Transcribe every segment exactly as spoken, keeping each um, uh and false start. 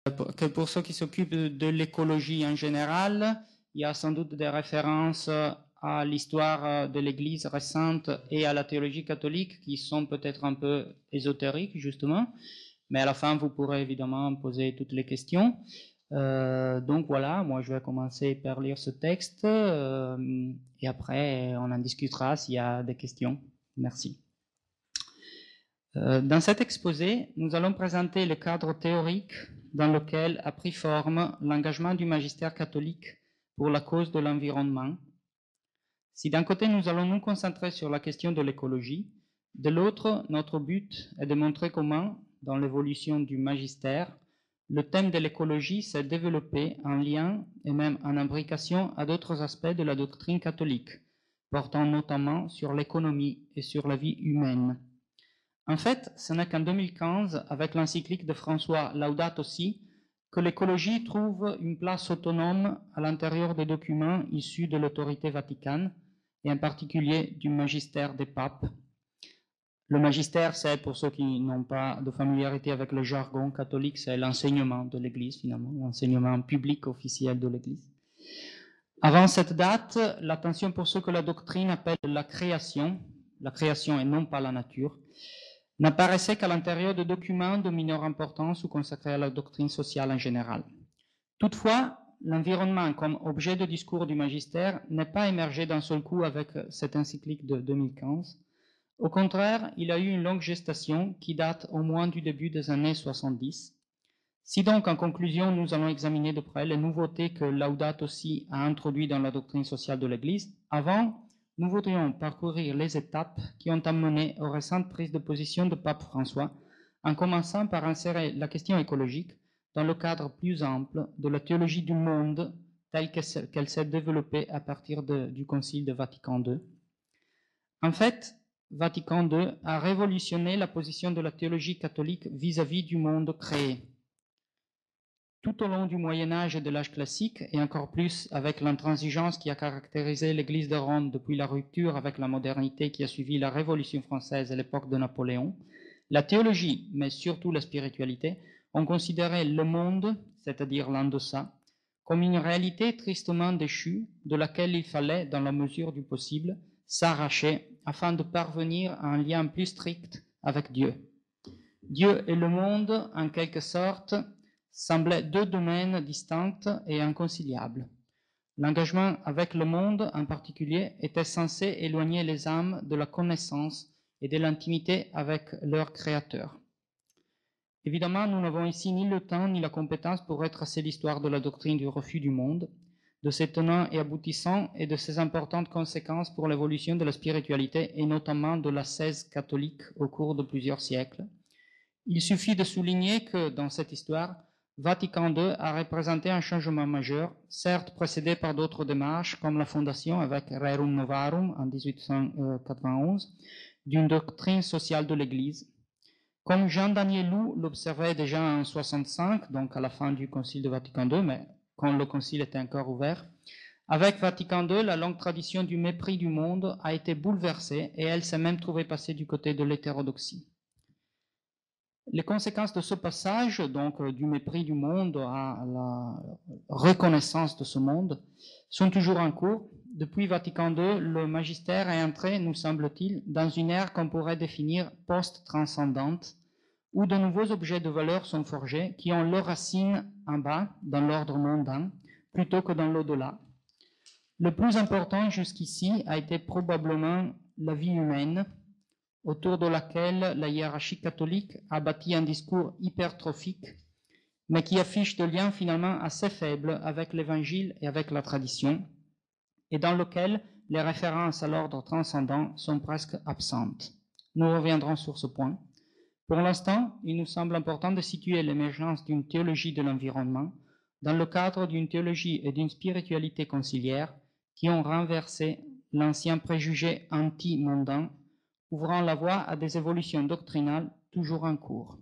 que pour ceux qui s'occupent de l'écologie en général, il y a sans doute des références à l'histoire de l'Église récente et à la théologie catholique qui sont peut-être un peu ésotériques, justement. Mais à la fin, vous pourrez évidemment poser toutes les questions. Euh, donc voilà, moi je vais commencer par lire ce texte euh, et après on en discutera s'il y a des questions. Merci. Euh, dans cet exposé, nous allons présenter le cadre théorique dans lequel a pris forme l'engagement du magistère catholique pour la cause de l'environnement. Si d'un côté nous allons nous concentrer sur la question de l'écologie, de l'autre, notre but est de montrer comment, dans l'évolution du magistère, le thème de l'écologie s'est développé en lien et même en imbrication à d'autres aspects de la doctrine catholique, portant notamment sur l'économie et sur la vie humaine. En fait, ce n'est qu'en deux mille quinze, avec l'encyclique de François Laudato Si, que l'écologie trouve une place autonome à l'intérieur des documents issus de l'autorité vaticane, et en particulier du magistère des papes. Le magistère, c'est, pour ceux qui n'ont pas de familiarité avec le jargon catholique, c'est l'enseignement de l'Église, finalement, l'enseignement public officiel de l'Église. Avant cette date, l'attention pour ce que la doctrine appelle la création, la création et non pas la nature, n'apparaissait qu'à l'intérieur de documents de mineure importance ou consacrés à la doctrine sociale en général. Toutefois, l'environnement comme objet de discours du magistère n'est pas émergé d'un seul coup avec cette encyclique de deux mille quinze. Au contraire, il a eu une longue gestation qui date au moins du début des années soixante-dix. Si donc, en conclusion, nous allons examiner de près les nouveautés que Laudato Si a introduites dans la doctrine sociale de l'Église, avant, nous voudrions parcourir les étapes qui ont amené aux récentes prises de position de Pape François, en commençant par insérer la question écologique dans le cadre plus ample de la théologie du monde telle qu'elle s'est développée à partir de, du Concile de Vatican deux. En fait, Vatican deux a révolutionné la position de la théologie catholique vis-à-vis du monde créé. Tout au long du Moyen-Âge et de l'âge classique, et encore plus avec l'intransigeance qui a caractérisé l'Église de Rome depuis la rupture avec la modernité qui a suivi la Révolution française et l'époque de Napoléon, la théologie, mais surtout la spiritualité, ont considéré le monde, c'est-à-dire l'en-deçà, comme une réalité tristement déchue de laquelle il fallait, dans la mesure du possible, s'arracher afin de parvenir à un lien plus strict avec Dieu. Dieu et le monde, en quelque sorte, semblaient deux domaines distincts et inconciliables. L'engagement avec le monde, en particulier, était censé éloigner les âmes de la connaissance et de l'intimité avec leur Créateur. Évidemment, nous n'avons ici ni le temps ni la compétence pour retracer l'histoire de la doctrine du refus du monde, de ses tenants et aboutissants et de ses importantes conséquences pour l'évolution de la spiritualité et notamment de l'ascèse catholique au cours de plusieurs siècles. Il suffit de souligner que, dans cette histoire, Vatican deux a représenté un changement majeur, certes précédé par d'autres démarches, comme la fondation avec Rerum Novarum en dix-huit cent quatre-vingt-onze, d'une doctrine sociale de l'Église. Comme Jean-Daniel Lou l'observait déjà en soixante-cinq, donc à la fin du Concile de Vatican deux, mais quand le Concile était encore ouvert, avec Vatican deux, la longue tradition du mépris du monde a été bouleversée et elle s'est même trouvée passer du côté de l'hétérodoxie. Les conséquences de ce passage, donc du mépris du monde à la reconnaissance de ce monde, sont toujours en cours. Depuis Vatican deux, le magistère est entré, nous semble-t-il, dans une ère qu'on pourrait définir post-transcendante, où de nouveaux objets de valeur sont forgés qui ont leurs racines en bas, dans l'ordre mondain, plutôt que dans l'au-delà. Le plus important jusqu'ici a été probablement la vie humaine, autour de laquelle la hiérarchie catholique a bâti un discours hypertrophique, mais qui affiche des liens finalement assez faibles avec l'Évangile et avec la tradition, et dans lequel les références à l'ordre transcendant sont presque absentes. Nous reviendrons sur ce point. Pour l'instant, il nous semble important de situer l'émergence d'une théologie de l'environnement dans le cadre d'une théologie et d'une spiritualité conciliaire qui ont renversé l'ancien préjugé anti-mondain, ouvrant la voie à des évolutions doctrinales toujours en cours.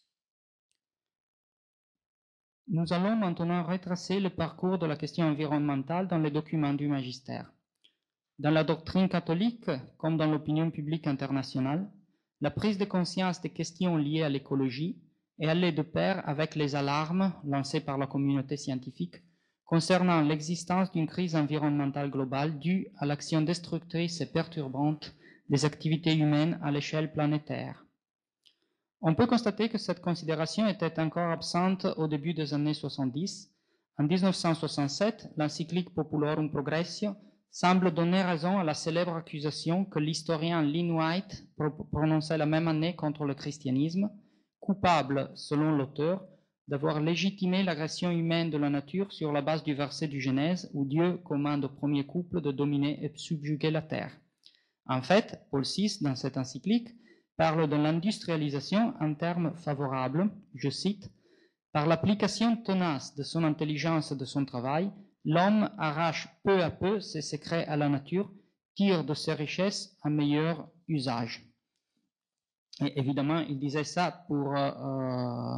Nous allons maintenant retracer le parcours de la question environnementale dans les documents du magistère. Dans la doctrine catholique, comme dans l'opinion publique internationale, la prise de conscience des questions liées à l'écologie et allait de pair avec les alarmes lancées par la communauté scientifique concernant l'existence d'une crise environnementale globale due à l'action destructrice et perturbante des activités humaines à l'échelle planétaire. On peut constater que cette considération était encore absente au début des années soixante-dix. En mille neuf cent soixante-sept, l'encyclique Populorum Progressio semble donner raison à la célèbre accusation que l'historien Lynn White prononçait la même année contre le christianisme, coupable, selon l'auteur, d'avoir légitimé l'agression humaine de la nature sur la base du verset du Genèse où Dieu commande au premier couple de dominer et subjuguer la terre. En fait, Paul six, dans cette encyclique, parle de l'industrialisation en termes favorables, je cite, « Par l'application tenace de son intelligence et de son travail, l'homme arrache peu à peu ses secrets à la nature, tire de ses richesses un meilleur usage. » Et évidemment, il disait ça pour, euh,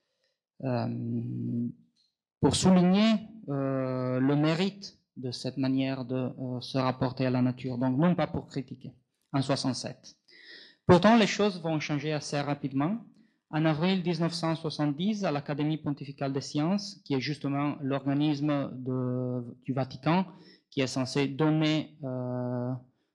euh, pour souligner euh, le mérite de cette manière de euh, se rapporter à la nature, donc non pas pour critiquer, en soixante-sept. Pourtant, les choses vont changer assez rapidement. En avril mille neuf cent soixante-dix, à l'Académie pontificale des sciences, qui est justement l'organisme du Vatican, qui est censé donner, euh,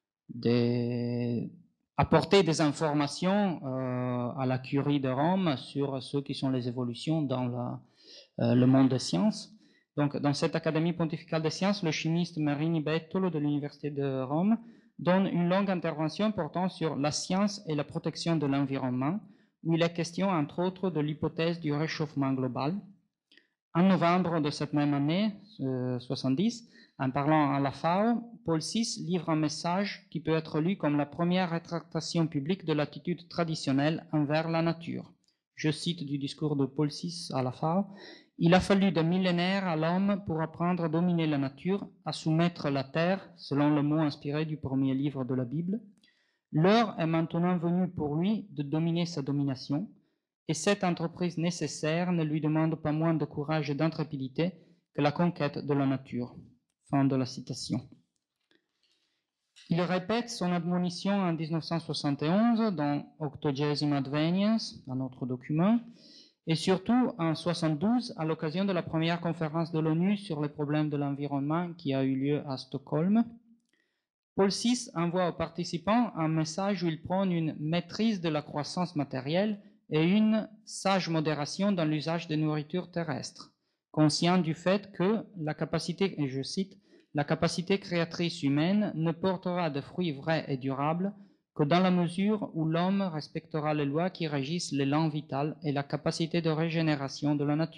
des, apporter des informations euh, à la curie de Rome sur ce qui sont les évolutions dans la, euh, le monde des sciences. Donc, dans cette Académie pontificale des sciences, le chimiste Marini Bettolo de l'Université de Rome donne une longue intervention portant sur la science et la protection de l'environnement, où il est question, entre autres, de l'hypothèse du réchauffement global. En novembre de cette même année, euh, soixante-dix, en parlant à la FAO, Paul six livre un message qui peut être lu comme la première rétractation publique de l'attitude traditionnelle envers la nature. Je cite du discours de Paul six à la FAO. « Il a fallu des millénaires à l'homme pour apprendre à dominer la nature, à soumettre la terre, selon le mot inspiré du premier livre de la Bible. L'heure est maintenant venue pour lui de dominer sa domination, et cette entreprise nécessaire ne lui demande pas moins de courage et d'intrépidité que la conquête de la nature. » Fin de la citation. Il répète son admonition en mille neuf cent soixante et onze dans Octogesima Adveniens, dans notre document, et surtout en soixante-douze à l'occasion de la première conférence de l'ONU sur les problèmes de l'environnement qui a eu lieu à Stockholm. Paul six envoie aux participants un message où il prône une maîtrise de la croissance matérielle et une sage modération dans l'usage des nourritures terrestres, conscient du fait que la capacité, et je cite, « la capacité créatrice humaine ne portera de fruits vrais et durables que dans la mesure où l'homme respectera les lois qui régissent l'élan vital et la capacité de régénération de la nature. »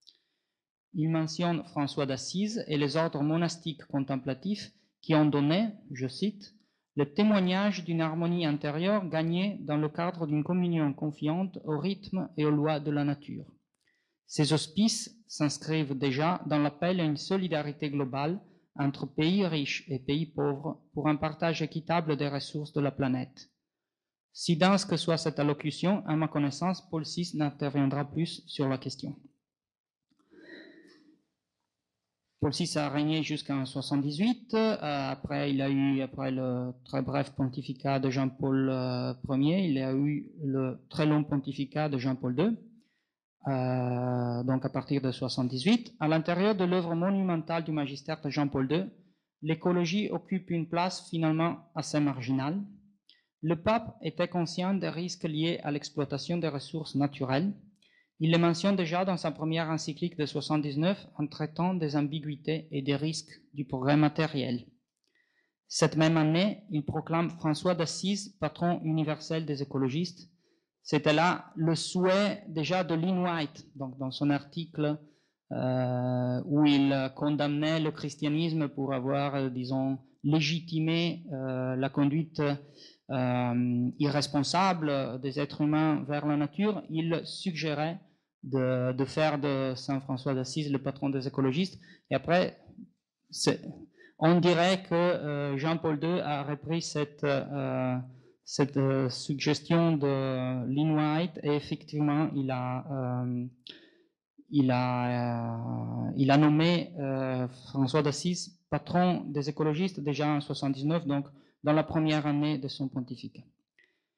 Il mentionne François d'Assise et les ordres monastiques contemplatifs qui ont donné, je cite, « le témoignage d'une harmonie intérieure gagnée dans le cadre d'une communion confiante au rythme et aux lois de la nature. Ces auspices s'inscrivent déjà dans l'appel à une solidarité globale entre pays riches et pays pauvres pour un partage équitable des ressources de la planète. » Si dense que soit cette allocution, à ma connaissance, Paul six n'interviendra plus sur la question. Paul six a régné jusqu'en soixante-dix-huit. Euh, après, il a eu, après le très bref pontificat de Jean-Paul euh, Ier, il a eu le très long pontificat de Jean-Paul deux. Euh, donc à partir de soixante-dix-huit. À l'intérieur de l'œuvre monumentale du magistère de Jean-Paul deux, l'écologie occupe une place finalement assez marginale. Le pape était conscient des risques liés à l'exploitation des ressources naturelles. Il les mentionne déjà dans sa première encyclique de soixante-dix-neuf en traitant des ambiguïtés et des risques du progrès matériel. Cette même année, il proclame François d'Assise, patron universel des écologistes. C'était là le souhait déjà de Lynn White, donc dans son article euh, où il condamnait le christianisme pour avoir, euh, disons, légitimé euh, la conduite euh, irresponsable des êtres humains vers la nature. Il suggérait de, de faire de Saint François d'Assise le patron des écologistes. Et après, on dirait que euh, Jean-Paul deux a repris cette... Euh, cette euh, suggestion de Lynn White et effectivement il a, euh, il a, euh, il a nommé euh, François d'Assise patron des écologistes déjà en soixante-dix-neuf, donc dans la première année de son pontificat.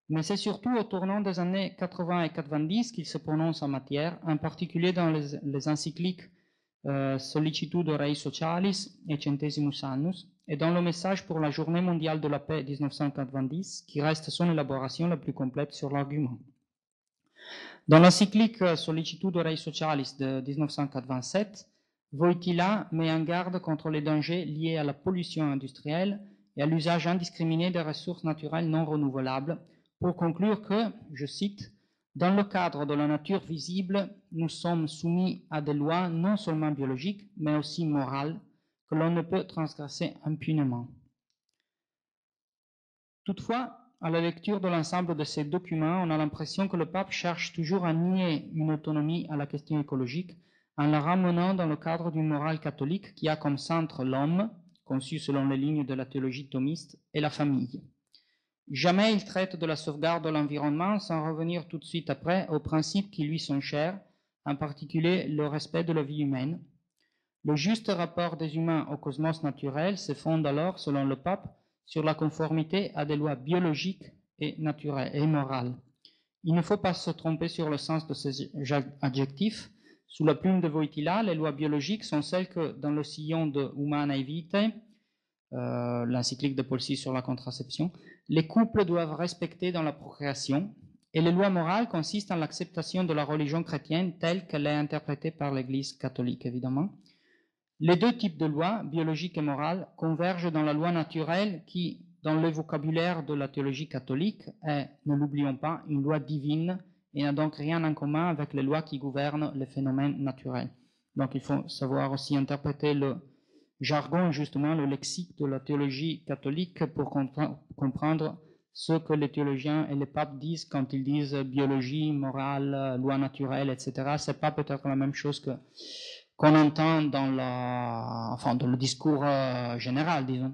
Mais c'est surtout au tournant des années quatre-vingts et quatre-vingt-dix qu'il se prononce en matière, en particulier dans les, les encycliques euh, Sollicitudo Rei Socialis et Centesimus Annus, et dans le message pour la Journée mondiale de la paix mille neuf cent quatre-vingt-dix, qui reste son élaboration la plus complète sur l'argument. Dans l'encyclique Sollicitudo Rei Socialis de mille neuf cent quatre-vingt-sept, Wojtyła met en garde contre les dangers liés à la pollution industrielle et à l'usage indiscriminé des ressources naturelles non renouvelables, pour conclure que, je cite, « Dans le cadre de la nature visible, nous sommes soumis à des lois non seulement biologiques, mais aussi morales, que l'on ne peut transgresser impunément. » Toutefois, à la lecture de l'ensemble de ces documents, on a l'impression que le pape cherche toujours à nier une autonomie à la question écologique en la ramenant dans le cadre d'une morale catholique qui a comme centre l'homme, conçu selon les lignes de la théologie thomiste, et la famille. Jamais il traite de la sauvegarde de l'environnement sans revenir tout de suite après aux principes qui lui sont chers, en particulier le respect de la vie humaine. Le juste rapport des humains au cosmos naturel se fonde alors, selon le pape, sur la conformité à des lois biologiques et naturelles et morales. Il ne faut pas se tromper sur le sens de ces adjectifs. Sous la plume de Wojtyła, les lois biologiques sont celles que, dans le sillon de Humanae Vitae, euh, l'encyclique de Paul six sur la contraception, les couples doivent respecter dans la procréation, et les lois morales consistent en l'acceptation de la religion chrétienne telle qu'elle est interprétée par l'Église catholique, évidemment. Les deux types de lois, biologiques et morales, convergent dans la loi naturelle qui, dans le vocabulaire de la théologie catholique, est, ne l'oublions pas, une loi divine et n'a donc rien en commun avec les lois qui gouvernent les phénomènes naturels. Donc il faut savoir aussi interpréter le jargon, justement le lexique de la théologie catholique pour comprendre ce que les théologiens et les papes disent quand ils disent biologie, morale, loi naturelle, et cetera. C'est pas peut-être la même chose que qu'on entend dans, la, enfin, dans le discours euh, général, disons.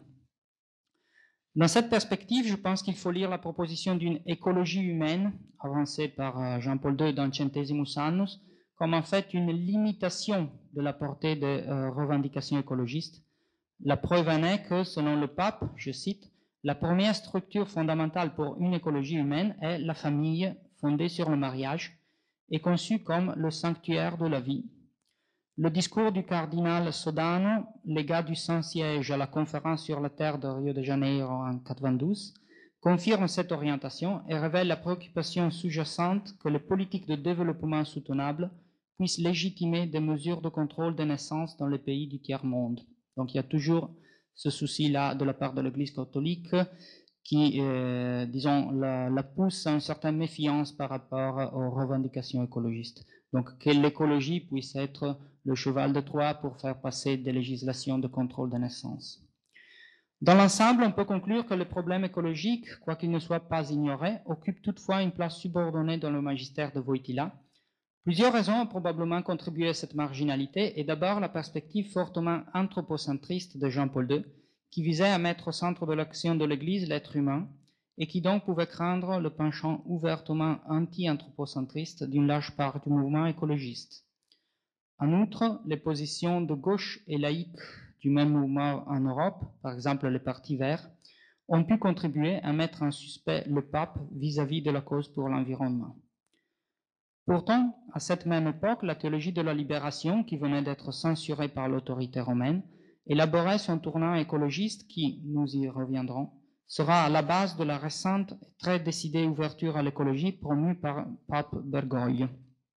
Dans cette perspective, je pense qu'il faut lire la proposition d'une écologie humaine, avancée par euh, Jean-Paul deux dans Centesimus Annus, comme en fait une limitation de la portée des euh, revendications écologistes. La preuve en est que, selon le pape, je cite, « La première structure fondamentale pour une écologie humaine est la famille fondée sur le mariage et conçue comme le sanctuaire de la vie. » Le discours du cardinal Sodano, légat du Saint-Siège à la conférence sur la terre de Rio de Janeiro en quatre-vingt-douze, confirme cette orientation et révèle la préoccupation sous-jacente que les politiques de développement soutenable puissent légitimer des mesures de contrôle des naissances dans les pays du tiers-monde. Donc il y a toujours ce souci-là de la part de l'Église catholique qui, euh, disons, la, la pousse à une certaine méfiance par rapport aux revendications écologistes. Donc que l'écologie puisse être le cheval de Troie pour faire passer des législations de contrôle des naissances. Dans l'ensemble, on peut conclure que le problème écologique, quoiqu'il ne soit pas ignoré, occupe toutefois une place subordonnée dans le magistère de Wojtyła. Plusieurs raisons ont probablement contribué à cette marginalité, et d'abord la perspective fortement anthropocentriste de Jean-Paul deux, qui visait à mettre au centre de l'action de l'Église l'être humain, et qui donc pouvait craindre le penchant ouvertement anti-anthropocentriste d'une large part du mouvement écologiste. En outre, les positions de gauche et laïques du même mouvement en Europe, par exemple les partis verts, ont pu contribuer à mettre en suspect le pape vis-à-vis de la cause pour l'environnement. Pourtant, à cette même époque, la théologie de la libération, qui venait d'être censurée par l'autorité romaine, élaborait son tournant écologiste qui, nous y reviendrons, sera à la base de la récente et très décidée ouverture à l'écologie promue par Pape Bergoglio.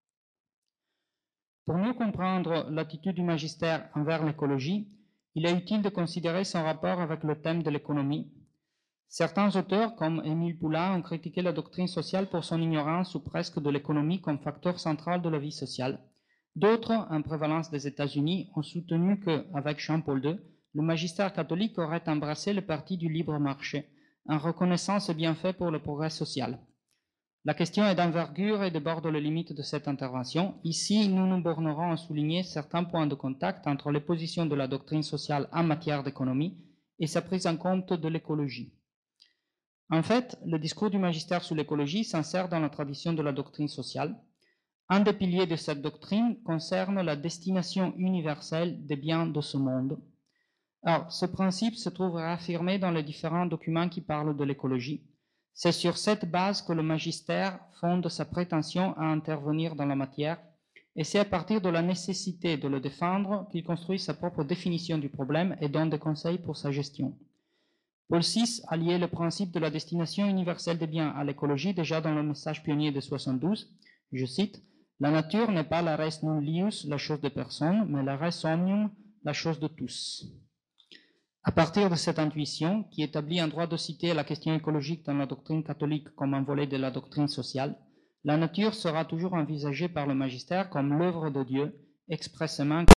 Pour mieux comprendre l'attitude du magistère envers l'écologie, il est utile de considérer son rapport avec le thème de l'économie. Certains auteurs, comme Émile Poulain, ont critiqué la doctrine sociale pour son ignorance ou presque de l'économie comme facteur central de la vie sociale. D'autres, en prévalence des États-Unis, ont soutenu qu'avec Jean-Paul deux, le magistère catholique aurait embrassé le parti du libre marché, en reconnaissant ses bienfaits pour le progrès social. La question est d'envergure et déborde les limites de cette intervention. Ici, nous nous bornerons à souligner certains points de contact entre les positions de la doctrine sociale en matière d'économie et sa prise en compte de l'écologie. En fait, le discours du magistère sur l'écologie s'insère dans la tradition de la doctrine sociale. Un des piliers de cette doctrine concerne la destination universelle des biens de ce monde. Alors, ce principe se trouve réaffirmé dans les différents documents qui parlent de l'écologie. C'est sur cette base que le magistère fonde sa prétention à intervenir dans la matière, et c'est à partir de la nécessité de le défendre qu'il construit sa propre définition du problème et donne des conseils pour sa gestion. Paul six a lié le principe de la destination universelle des biens à l'écologie déjà dans le message pionnier de soixante-douze. Je cite, « La nature n'est pas la res nullius, la chose de personne, mais la res omnium, la chose de tous. » À partir de cette intuition, qui établit un droit de citer la question écologique dans la doctrine catholique comme un volet de la doctrine sociale, la nature sera toujours envisagée par le magistère comme l'œuvre de Dieu, expressément